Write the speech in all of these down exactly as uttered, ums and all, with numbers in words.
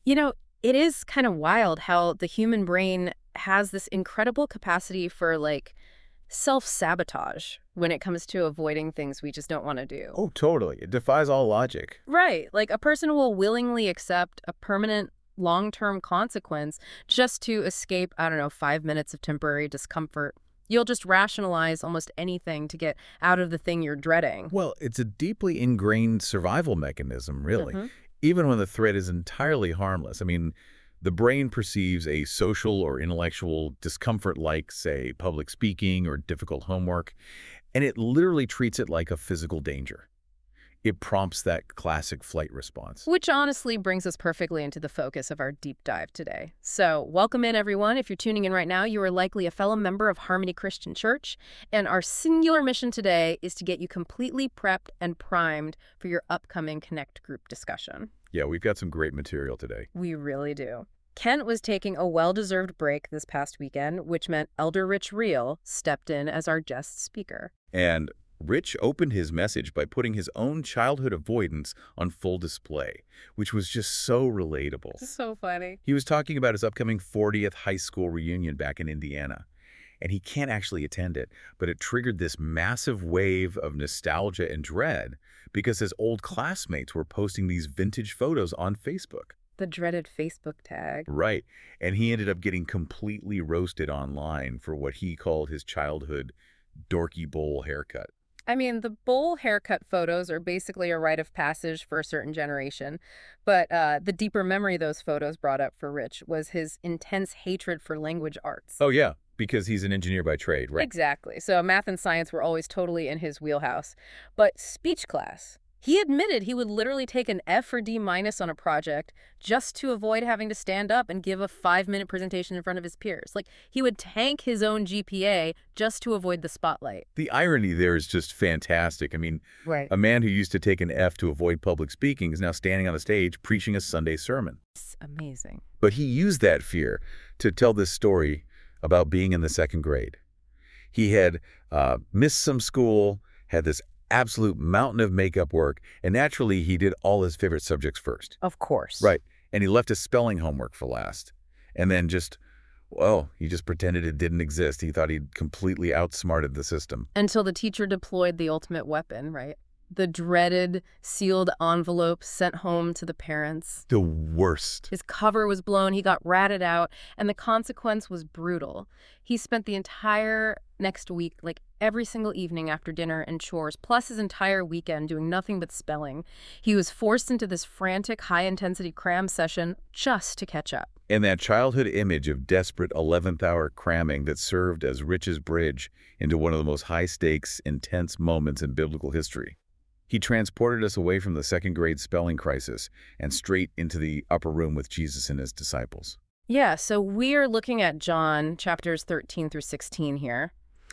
You know, it is kind of wild how the human brain has this incredible capacity for like self-sabotage when it comes to avoiding things we just don't want to do. Oh, totally. It defies all logic. Right. Like a person will willingly accept a permanent long-term consequence just to escape, I don't know, five minutes of temporary discomfort. You'll just rationalize almost anything to get out of the thing you're dreading. Well, it's a deeply ingrained survival mechanism, really, hmm even when the threat is entirely harmless. I mean, the brain perceives a social or intellectual discomfort like, say, public speaking or difficult homework, and it literally treats it like a physical danger. It prompts that classic flight response. Which honestly brings us perfectly into the focus of our deep dive today. So, welcome in, everyone. If you're tuning in right now, you are likely a fellow member of Harmony Christian Church, and our singular mission today is to get you completely prepped and primed for your upcoming Connect group discussion. Yeah, we've got some great material today. We really do. Kent was taking a well-deserved break this past weekend, which meant Elder Rich Reel stepped in as our guest speaker. And Rich opened his message by putting his own childhood avoidance on full display, which was just so relatable. So funny. He was talking about his upcoming fortieth high school reunion back in Indiana, and he can't actually attend it, but it triggered this massive wave of nostalgia and dread because his old classmates were posting these vintage photos on Facebook. The dreaded Facebook tag. Right, and he ended up getting completely roasted online for what he called his childhood dorky bowl haircut. I mean, the bowl haircut photos are basically a rite of passage for a certain generation, but uh, the deeper memory those photos brought up for Rich was his intense hatred for language arts. Oh, yeah, because he's an engineer by trade, right? Exactly. So math and science were always totally in his wheelhouse. But speech class, he admitted he would literally take an F or D minus on a project just to avoid having to stand up and give a five-minute presentation in front of his peers. Like, he would tank his own G P A just to avoid the spotlight. The irony there is just fantastic. I mean, Right. a man who used to take an F to avoid public speaking is now standing on the stage preaching a Sunday sermon. It's amazing. But he used that fear to tell this story about being in the second grade. He had uh, missed some school, had this absolute mountain of makeup work, and naturally he did all his favorite subjects first. Of course. Right. And he left his spelling homework for last. And then just, well, he just pretended it didn't exist. He thought he'd completely outsmarted the system. Until the teacher deployed the ultimate weapon, right? The dreaded sealed envelope sent home to the parents. The worst. His cover was blown, he got ratted out, and the consequence was brutal. He spent the entire next week, like every single evening after dinner and chores, plus his entire weekend doing nothing but spelling. He was forced into this frantic, high-intensity cram session just to catch up. And that childhood image of desperate eleventh hour cramming that served as Rich's bridge into one of the most high-stakes, intense moments in biblical history. He transported us away from the second grade spelling crisis and straight into the upper room with Jesus and his disciples. Yeah, so we are looking at John chapters thirteen through sixteen here.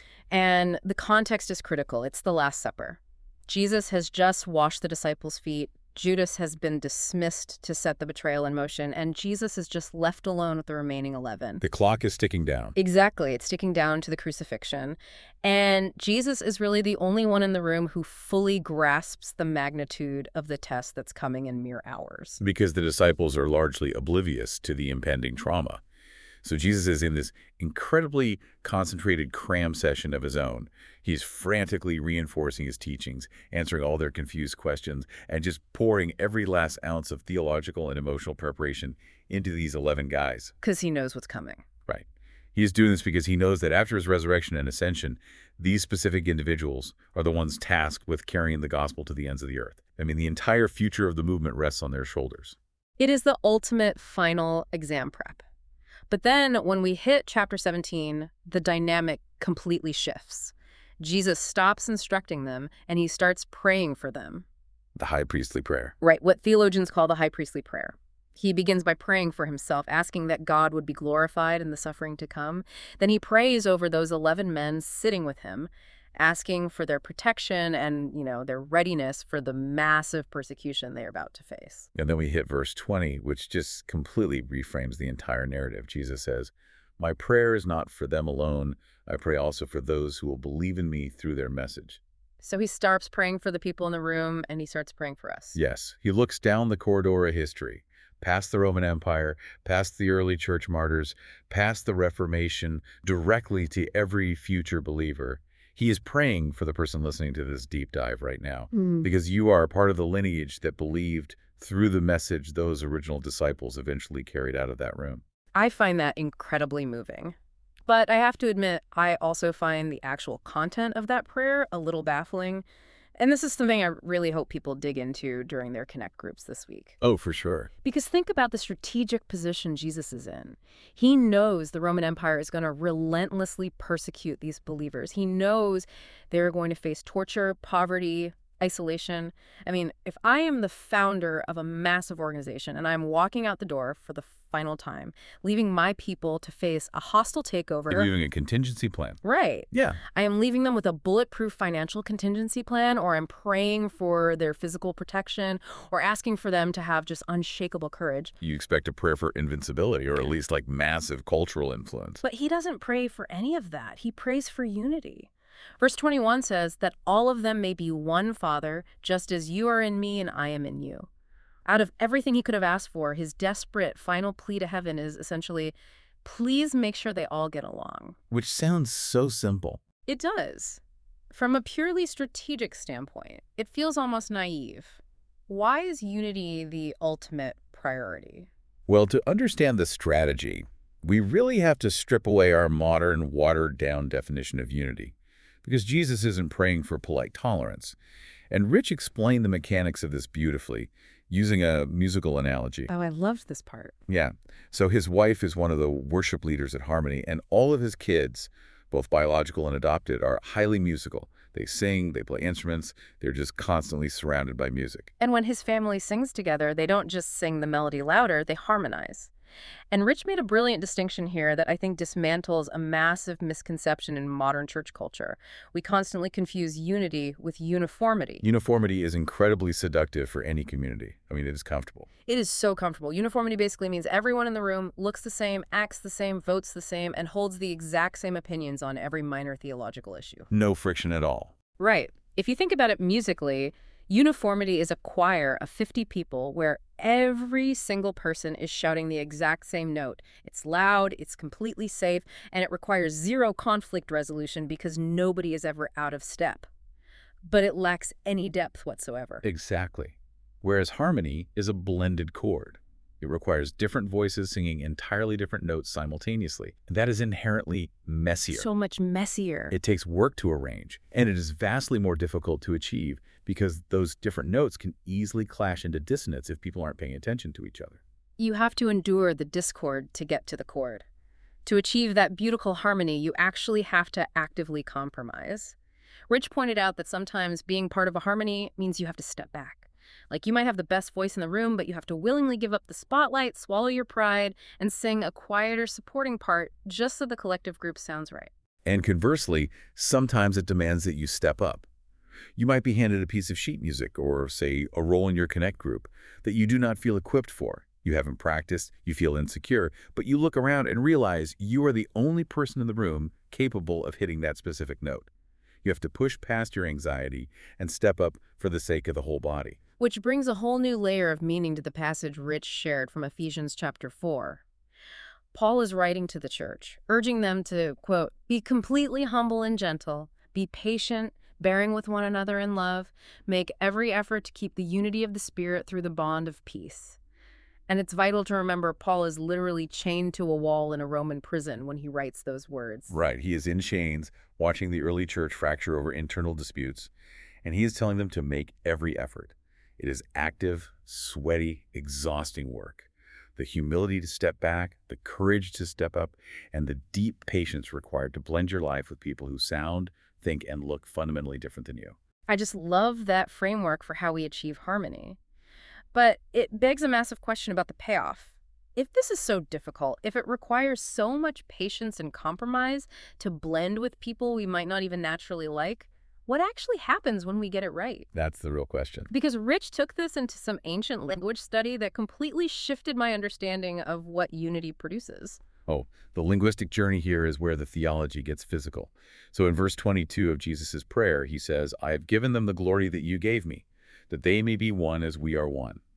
And the context is critical. It's the Last Supper. Jesus has just washed the disciples' feet. Judas has been dismissed to set the betrayal in motion, and Jesus is just left alone with the remaining eleven. The clock is ticking down. Exactly. It's sticking down to the crucifixion. And Jesus is really the only one in the room who fully grasps the magnitude of the test that's coming in mere hours. Because the disciples are largely oblivious to the impending trauma. So Jesus is in this incredibly concentrated cram session of his own. He's frantically reinforcing his teachings, answering all their confused questions, and just pouring every last ounce of theological and emotional preparation into these eleven guys. Because he knows what's coming. Right. He is doing this because he knows that after his resurrection and ascension, these specific individuals are the ones tasked with carrying the gospel to the ends of the earth. I mean, the entire future of the movement rests on their shoulders. It is the ultimate final exam prep. But then when we hit chapter seventeen, the dynamic completely shifts. Jesus stops instructing them, and he starts praying for them. The high priestly prayer. Right, what theologians call the high priestly prayer. He begins by praying for himself, asking that God would be glorified in the suffering to come. Then he prays over those eleven men sitting with him, asking for their protection and, you know, their readiness for the massive persecution they're about to face. And then we hit verse twenty, which just completely reframes the entire narrative. Jesus says, "My prayer is not for them alone. I pray also for those who will believe in me through their message." So he starts praying for the people in the room, and he starts praying for us. Yes, he looks down the corridor of history, past the Roman Empire, past the early church martyrs, past the Reformation, directly to every future believer. He is praying for the person listening to this deep dive right now, Mm. because you are part of the lineage that believed through the message those original disciples eventually carried out of that room. I find that incredibly moving. But I have to admit, I also find the actual content of that prayer a little baffling. And this is something I really hope people dig into during their Connect groups this week. Oh, for sure. Because think about the strategic position Jesus is in. He knows the Roman Empire is going to relentlessly persecute these believers. He knows they're going to face torture, poverty, isolation. I mean, if I am the founder of a massive organization and I'm walking out the door for the final time, leaving my people to face a hostile takeover. You're leaving a contingency plan. Right. Yeah. I am leaving them with a bulletproof financial contingency plan, or I'm praying for their physical protection, or asking for them to have just unshakable courage. You expect a prayer for invincibility, or at least like massive cultural influence. But he doesn't pray for any of that. He prays for unity. Verse twenty-one says that all of them may be one Father, just as you are in me and I am in you. Out of everything he could have asked for, his desperate final plea to heaven is essentially, please make sure they all get along. Which sounds so simple. It does. From a purely strategic standpoint, it feels almost naive. Why is unity the ultimate priority? Well, to understand the strategy, we really have to strip away our modern, watered-down definition of unity. Because Jesus isn't praying for polite tolerance. And Rich explained the mechanics of this beautifully, using a musical analogy. Oh, I loved this part. Yeah. So his wife is one of the worship leaders at Harmony, and all of his kids, both biological and adopted, are highly musical. They sing, they play instruments, they're just constantly surrounded by music. And when his family sings together, they don't just sing the melody louder, they harmonize. And Rich made a brilliant distinction here that I think dismantles a massive misconception in modern church culture. We constantly confuse unity with uniformity. Uniformity is incredibly seductive for any community. I mean, it is comfortable. It is so comfortable. Uniformity basically means everyone in the room looks the same, acts the same, votes the same, and holds the exact same opinions on every minor theological issue. No friction at all. Right. If you think about it musically, uniformity is a choir of fifty people where every single person is shouting the exact same note. It's loud, it's completely safe, and it requires zero conflict resolution because nobody is ever out of step. But it lacks any depth whatsoever. Exactly. Whereas harmony is a blended chord. It requires different voices singing entirely different notes simultaneously. That is inherently messier. So much messier. It takes work to arrange, and it is vastly more difficult to achieve because those different notes can easily clash into dissonance if people aren't paying attention to each other. You have to endure the discord to get to the chord. To achieve that beautiful harmony, you actually have to actively compromise. Rich pointed out that sometimes being part of a harmony means you have to step back. Like, you might have the best voice in the room, but you have to willingly give up the spotlight, swallow your pride, and sing a quieter supporting part just so the collective group sounds right. And conversely, sometimes it demands that you step up. You might be handed a piece of sheet music or, say, a role in your Connect group that you do not feel equipped for. You haven't practiced, you feel insecure, but you look around and realize you are the only person in the room capable of hitting that specific note. You have to push past your anxiety and step up for the sake of the whole body. Which brings a whole new layer of meaning to the passage Rich shared from Ephesians chapter four. Paul is writing to the church, urging them to, quote, be completely humble and gentle, be patient, bearing with one another in love, make every effort to keep the unity of the Spirit through the bond of peace. And it's vital to remember Paul is literally chained to a wall in a Roman prison when he writes those words. Right. He is in chains, watching the early church fracture over internal disputes, and he is telling them to make every effort. It is active, sweaty, exhausting work. The humility to step back, the courage to step up, and the deep patience required to blend your life with people who sound, think, and look fundamentally different than you. I just love that framework for how we achieve harmony. But it begs a massive question about the payoff. If this is so difficult, if it requires so much patience and compromise to blend with people we might not even naturally like, what actually happens when we get it right? That's the real question. Because Rich took this into some ancient language study that completely shifted my understanding of what unity produces. Oh, the linguistic journey here is where the theology gets physical. So in verse twenty-two of Jesus' prayer, he says, I have given them the glory that you gave me, that they may be one as we are one.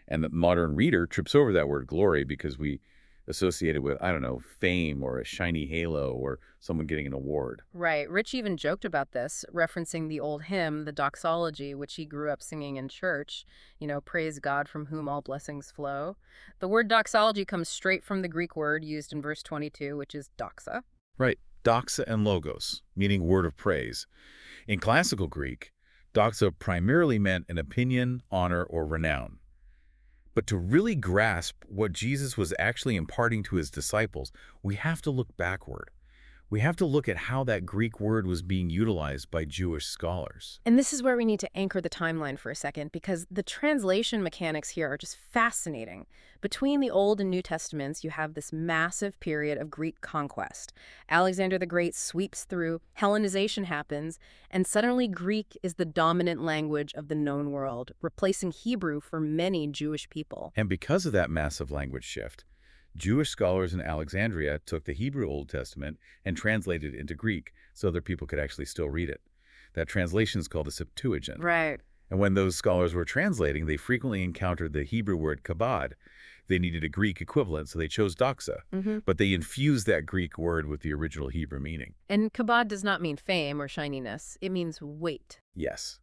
And the modern reader trips over that word glory because we associate it with, I don't know, fame or a shiny halo or someone getting an award. Right. Rich even joked about this, referencing the old hymn, the doxology, which he grew up singing in church. You know, praise God from whom all blessings flow. The word doxology comes straight from the Greek word used in verse twenty-two, which is doxa. Right. Doxa and logos, meaning word of praise. In classical Greek, doxa primarily meant an opinion, honor, or renown. But to really grasp what Jesus was actually imparting to his disciples, we have to look backward. We have to look at how that Greek word was being utilized by Jewish scholars. And this is where we need to anchor the timeline for a second, because the translation mechanics here are just fascinating. Between the Old and New Testaments, you have this massive period of Greek conquest. Alexander the Great sweeps through, Hellenization happens, and suddenly Greek is the dominant language of the known world, replacing Hebrew for many Jewish people. And because of that massive language shift, Jewish scholars in Alexandria took the Hebrew Old Testament and translated it into Greek so other people could actually still read it. That translation is called the Septuagint. Right. And when those scholars were translating, they frequently encountered the Hebrew word kabod. They needed a Greek equivalent, so they chose doxa. Mm-hmm. But they infused that Greek word with the original Hebrew meaning. And kabod does not mean fame or shininess. It means weight. Yes.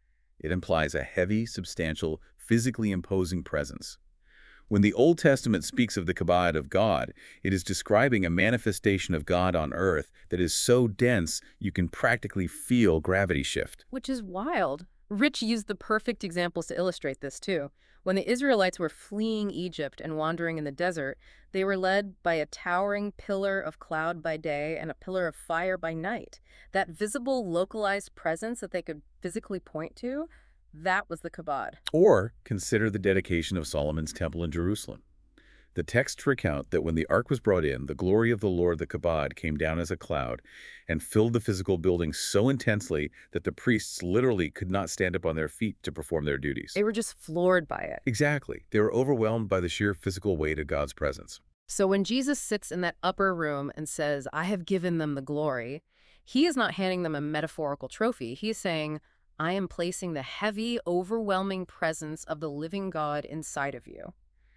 It implies a heavy, substantial, physically imposing presence. When the Old Testament speaks of the kabod of God, it is describing a manifestation of God on earth that is so dense you can practically feel gravity shift. Which is wild. Rich used the perfect examples to illustrate this, too. When the Israelites were fleeing Egypt and wandering in the desert, they were led by a towering pillar of cloud by day and a pillar of fire by night. That visible, localized presence that they could physically point to, that was the kabod. Or consider the dedication of Solomon's temple in Jerusalem. The texts recount that when the ark was brought in, the glory of the Lord, the kabod, came down as a cloud and filled the physical building so intensely that the priests literally could not stand up on their feet to perform their duties. They were just floored by it. Exactly. They were overwhelmed by the sheer physical weight of God's presence. So when Jesus sits in that upper room and says, I have given them the glory, he is not handing them a metaphorical trophy. He is saying, I am placing the heavy, overwhelming presence of the living God inside of you,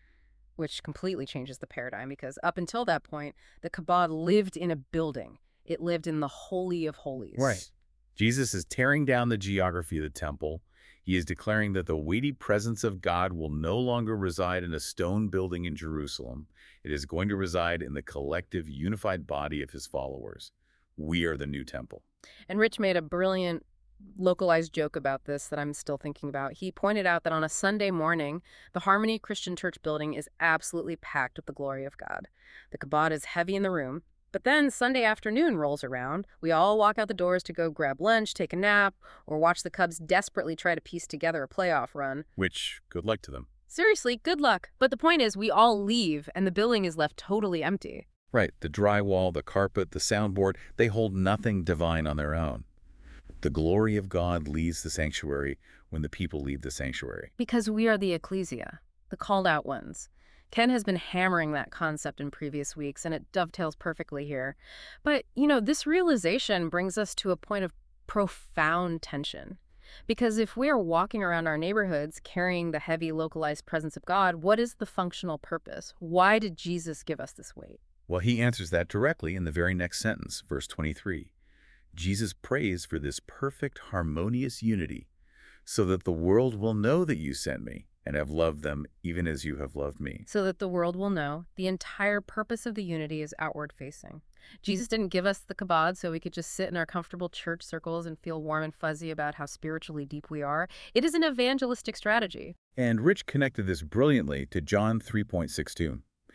which completely changes the paradigm because up until that point, the kabod lived in a building. It lived in the Holy of Holies. Right. Jesus is tearing down the geography of the temple. He is declaring that the weighty presence of God will no longer reside in a stone building in Jerusalem. It is going to reside in the collective, unified body of his followers. We are the new temple. And Rich made a brilliant localized joke about this that I'm still thinking about. He pointed out that on a Sunday morning, the Harmony Christian Church building is absolutely packed with the glory of God. The kabod is heavy in the room, but then Sunday afternoon rolls around. We all walk out the doors to go grab lunch, take a nap, or watch the Cubs desperately try to piece together a playoff run. Which, good luck to them. Seriously, good luck. But the point is, we all leave, and the building is left totally empty. Right. The drywall, the carpet, the soundboard, they hold nothing divine on their own. The glory of God leaves the sanctuary when the people leave the sanctuary. Because we are the ecclesia, the called out ones. Ken has been hammering that concept in previous weeks, and it dovetails perfectly here. But, you know, this realization brings us to a point of profound tension. Because if we are walking around our neighborhoods carrying the heavy localized presence of God, what is the functional purpose? Why did Jesus give us this weight? Well, he answers that directly in the very next sentence, verse twenty-three. Jesus prays for this perfect, harmonious unity, so that the world will know that you sent me and have loved them even as you have loved me. So that the world will know the entire purpose of the unity is outward facing. Jesus didn't give us the kabod so we could just sit in our comfortable church circles and feel warm and fuzzy about how spiritually deep we are. It is an evangelistic strategy. And Rich connected this brilliantly to John three point six two.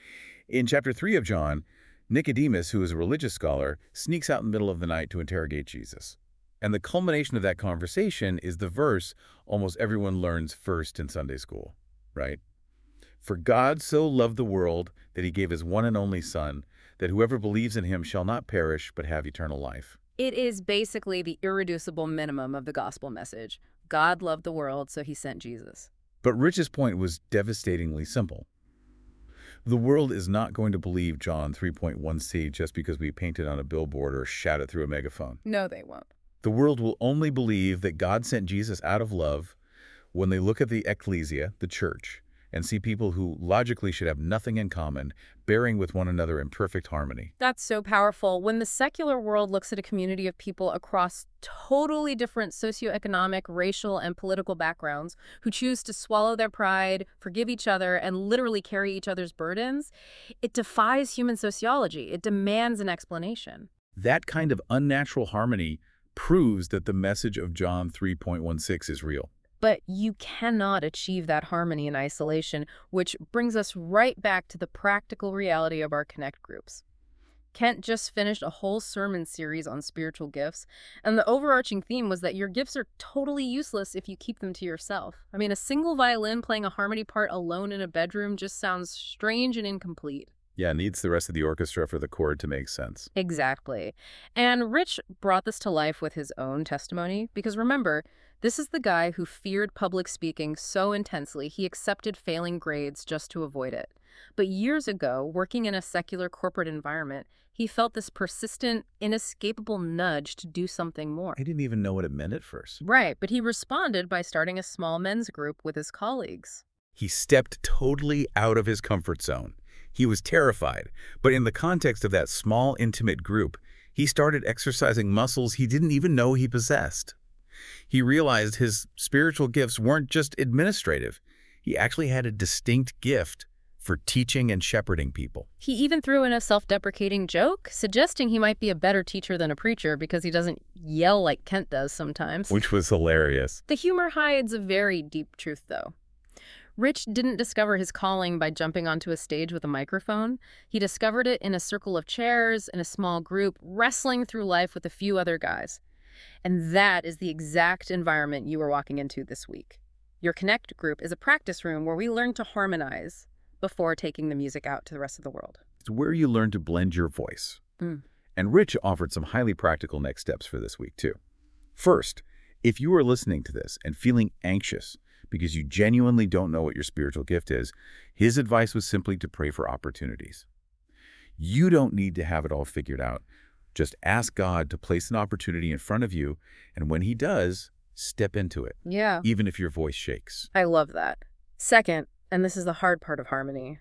In chapter three of John, Nicodemus, who is a religious scholar, sneaks out in the middle of the night to interrogate Jesus. And the culmination of that conversation is the verse almost everyone learns first in Sunday school, right? For God so loved the world that he gave his one and only Son, that whoever believes in him shall not perish but have eternal life. It is basically the irreducible minimum of the gospel message. God loved the world, so he sent Jesus. But Rich's point was devastatingly simple. The world is not going to believe John three point one c just because we paint it on a billboard or shout it through a megaphone. No, they won't. The world will only believe that God sent Jesus out of love when they look at the ecclesia, the church, and see people who logically should have nothing in common, bearing with one another in perfect harmony. That's so powerful. When the secular world looks at a community of people across totally different socioeconomic, racial, and political backgrounds who choose to swallow their pride, forgive each other, and literally carry each other's burdens, it defies human sociology. It demands an explanation. That kind of unnatural harmony proves that the message of John three point one six is real. But you cannot achieve that harmony in isolation, which brings us right back to the practical reality of our Connect groups. Kent just finished a whole sermon series on spiritual gifts, and the overarching theme was that your gifts are totally useless if you keep them to yourself. I mean, a single violin playing a harmony part alone in a bedroom just sounds strange and incomplete. Yeah, it needs the rest of the orchestra for the chord to make sense. Exactly. And Rich brought this to life with his own testimony, because remember, this is the guy who feared public speaking so intensely he accepted failing grades just to avoid it. But years ago, working in a secular corporate environment, he felt this persistent, inescapable nudge to do something more. I didn't even know what it meant at first. Right, but he responded by starting a small men's group with his colleagues. He stepped totally out of his comfort zone. He was terrified, but in the context of that small, intimate group, he started exercising muscles he didn't even know he possessed. He realized his spiritual gifts weren't just administrative. He actually had a distinct gift for teaching and shepherding people. He even threw in a self-deprecating joke, suggesting he might be a better teacher than a preacher because he doesn't yell like Kent does sometimes. Which was hilarious. The humor hides a very deep truth, though. Rich didn't discover his calling by jumping onto a stage with a microphone. He discovered it in a circle of chairs, in a small group, wrestling through life with a few other guys. And that is the exact environment you are walking into this week. Your Connect group is a practice room where we learn to harmonize before taking the music out to the rest of the world. It's where you learn to blend your voice. Mm. And Rich offered some highly practical next steps for this week, too. First, if you are listening to this and feeling anxious because you genuinely don't know what your spiritual gift is, his advice was simply to pray for opportunities. You don't need to have it all figured out. Just ask God to place an opportunity in front of you, and when he does, step into it, Yeah. even if your voice shakes. I love that. Second, and this is the hard part of harmony,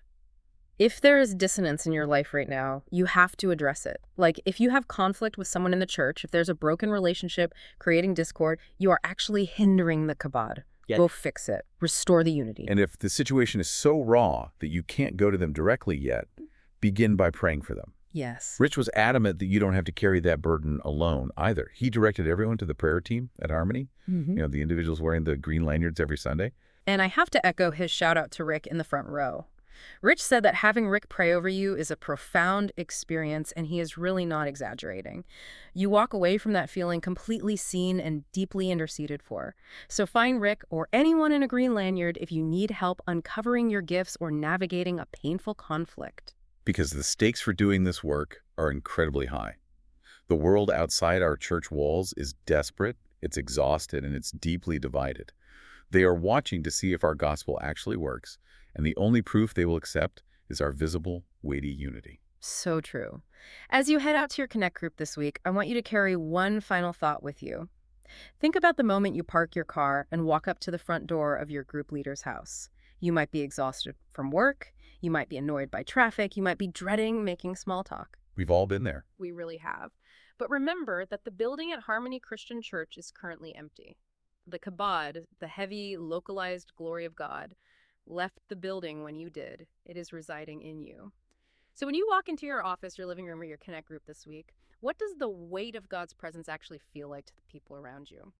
if there is dissonance in your life right now, you have to address it. Like, if you have conflict with someone in the church, if there's a broken relationship creating discord, you are actually hindering the kabod. Yeah. Go fix it. Restore the unity. And if the situation is so raw that you can't go to them directly yet, begin by praying for them. Yes. Rich was adamant that you don't have to carry that burden alone either. He directed everyone to the prayer team at Harmony, Mm-hmm. you know, the individuals wearing the green lanyards every Sunday. And I have to echo his shout out to Rick in the front row. Rich said that having Rick pray over you is a profound experience, and he is really not exaggerating. You walk away from that feeling completely seen and deeply interceded for. So find Rick or anyone in a green lanyard if you need help uncovering your gifts or navigating a painful conflict. Because the stakes for doing this work are incredibly high. The world outside our church walls is desperate, it's exhausted, and it's deeply divided. They are watching to see if our gospel actually works, and the only proof they will accept is our visible, weighty unity. So true. As you head out to your Connect group this week, I want you to carry one final thought with you. Think about the moment you park your car and walk up to the front door of your group leader's house. You might be exhausted from work, you might be annoyed by traffic, you might be dreading making small talk. We've all been there. We really have. But remember that the building at Harmony Christian Church is currently empty. The kabod, the heavy, localized glory of God, left the building when you did. It is residing in you. So when you walk into your office, your living room, or your Connect group this week, what does the weight of God's presence actually feel like to the people around you?